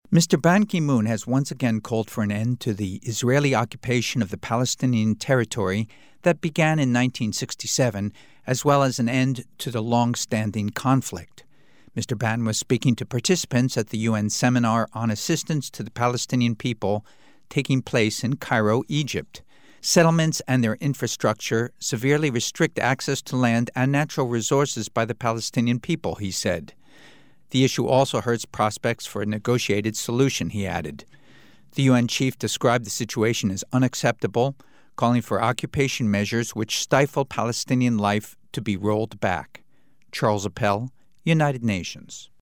Mr. Ban Ki-moon has once again called for an end to the Israeli occupation of the Palestinian territory that began in 1967, as well as an end to the long-standing conflict. Mr. Ban was speaking to participants at the UN seminar on assistance to the Palestinian people taking place in Cairo, Egypt. Settlements and their infrastructure severely restrict access to land and natural resources by the Palestinian people, he said. The issue also hurts prospects for a negotiated solution, he added. The UN chief described the situation as unacceptable, calling for occupation measures which stifle Palestinian life to be rolled back. Charles Appel, United Nations.